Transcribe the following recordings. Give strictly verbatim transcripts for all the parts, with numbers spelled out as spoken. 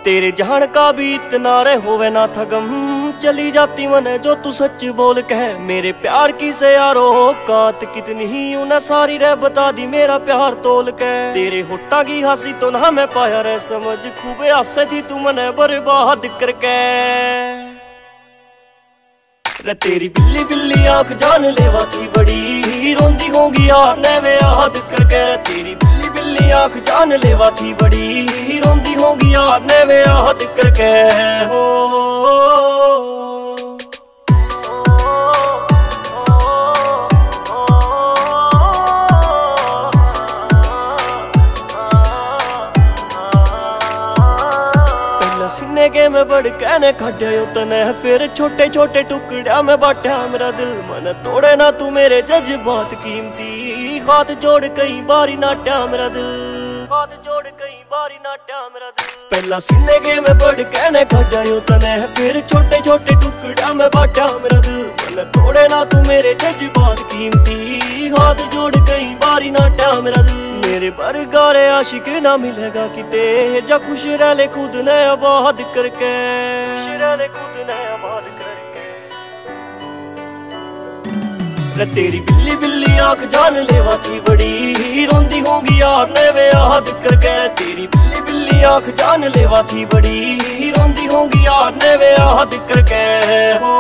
तेरे जान का भी इतना रे होवे ना था गम, चली जाती मने जो तू सच बोल कह। मेरे प्यार की से यारो औकात कितनी ही उन्हें सारी रे बता दी मेरा प्यार तोल के। तेरे होठा की हंसी तो ना मैं पाया रे समझ, खूब हंसे थी तू मने बर्बाद करके रे। तेरी बिल्ली बिल्ली आंख जान लेवा थी बड़ी, रोंदी होंगी यार ने वे याद करके रे। तेरी बिल्ली बिल्ली आंख जान लेवा थी बड़ी, रोंदी होंगी यार ने वे याद करके हो। सीने के में बड़ कहने खाटे उतने, फिर छोटे छोटे टुकड़ा में बांटा मेरा दिल। मन तोड़े ना तू मेरे जज्बात कीमती, हाथ जोड़ कई बारी नाटा मेरा दिल, हाथ जोड़ कई बारी नाटा मेरा दिल। पहला सीने के में बड़ कहने खाटे उतने, फिर छोटे छोटे टुकड़ा में बांटा मेरा दिल। मन तोड़े ना तू मेरे जज्बात कीमती, हाथ जोड़ कई बारी नाटा मेरा दिल। मेरे बरगारे आशिक ना मिलेगा किते, जा खुश रह ले खुद ने आबाद करके, खुश रह ले खुद ने आबाद करके रे। तेरी बिल्ली बिल्ली आंख जान लेवा थी बड़ी, रोंदी होंगी यार ने वे याद करके रे। तेरी बिल्ली बिल्ली आंख जान लेवा थी बड़ी, रोंदी होंगी यार ने वे याद करके हो।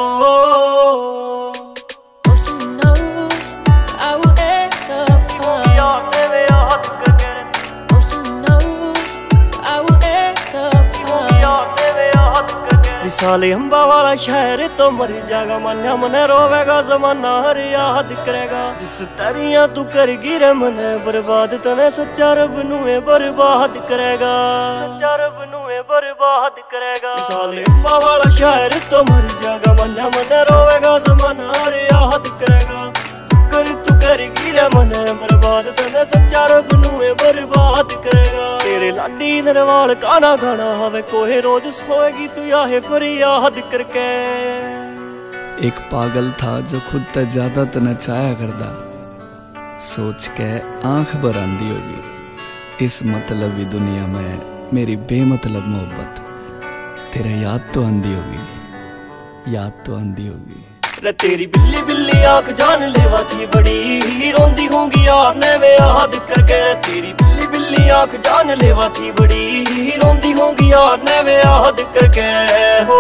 साले अम्बा वाला शहर तो मर जाएगा, मन मन रोवेगा जमाना हर याद करेगा। जिस तरिया तू करगी रे मन बर्बाद, तने सच्चा रब नुए बर्बाद करेगा, सच्चा रब नुए बर्बाद करेगा। साले अम्बा वाला शहर तो मर जाएगा, मन मन रोवेगा जमाना हर याद करेगा। कर तू करगी रे मन बर्बाद, तने सच्चा रब नुए बर्बाद करेगा। तेरे लाडी नरवाल काना गाना हवे कोहे, रोज सोएगी तू याहे फरियाद करके। एक पागल था जो खुद ते ज्यादा तना चाया करदा, सोच के आंख भर आंदी होगी। इस मतलबी दुनिया में मेरी बेमतलब मोहब्बत, तेरा याद तो आंदी होगी, याद तो आंदी होगी रे। तेरी बिल्ली बिल्ली आंख जान लेवा थी बड़ी, रोंदी होंगी यार ने वे याद करके रे। तेरी बिल्ली बिल्ली आंख जान लेवा थी बड़ी, रोंदी होंगी यार ने वे याद करके हो।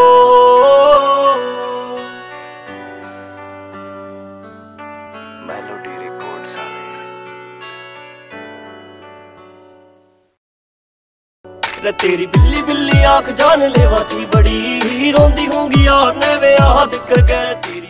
मेलोडी रिकॉर्ड्स आ रे। तेरी बिल्ली बिल्ली आंख जान लेवा थी बड़ी, रोंदी होंगी यार ने वे याद करके रे।